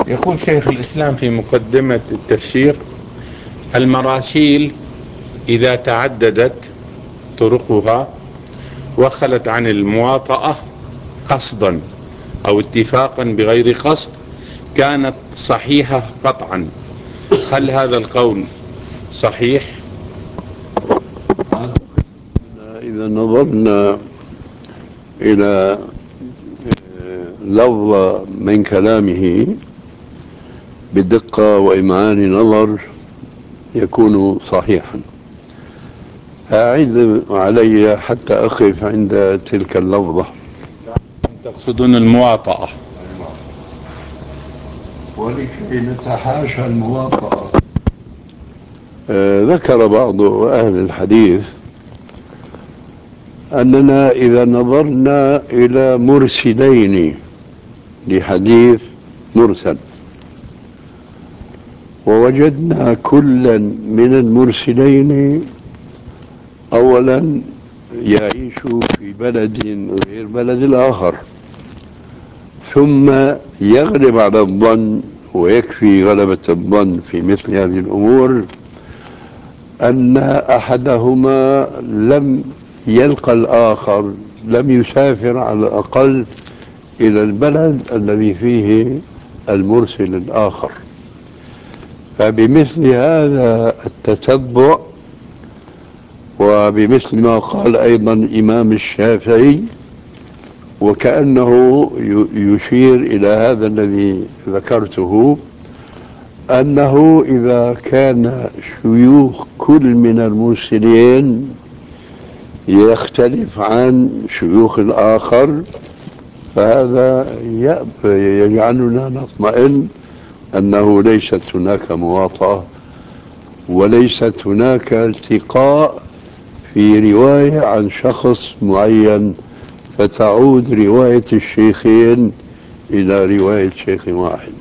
يقول شيخ الإسلام في مقدمة التفسير: المراسيل إذا تعددت طرقها وخلت عن المواطأة قصدا أو اتفاقا بغير قصد كانت صحيحة قطعا. هل هذا القول صحيح؟ إذا نظرنا إلى لفظ من كلامه بدقة وإمعان نظر يكون صحيحا. أعد علي حتى أقف عند تلك اللفظة. تقصدون المواطأة؟ ولكي نتحاشى المواطأة، ذكر بعض أهل الحديث أننا إذا نظرنا إلى مرسلين لحديث مرسل ووجدنا كلا من المرسلين أولا يعيش في بلد غير بلد الآخر، ثم يغلب على الظن ويكفي غلبة الظن في مثل هذه الأمور أن أحدهما لم يلقى الآخر، لم يسافر على الأقل إلى البلد الذي فيه المرسل الآخر. فبمثل هذا التتبع، وبمثل ما قال أيضا الإمام الشافعي، وكأنه يشير إلى هذا الذي ذكرته، أنه إذا كان شيوخ كل من المرسلين يختلف عن شيوخ الآخر، فهذا يجعلنا نطمئن أنه ليست هناك مواطأة وليست هناك التقاء في رواية عن شخص معين فتعود رواية الشيخين إلى رواية شيخ واحد.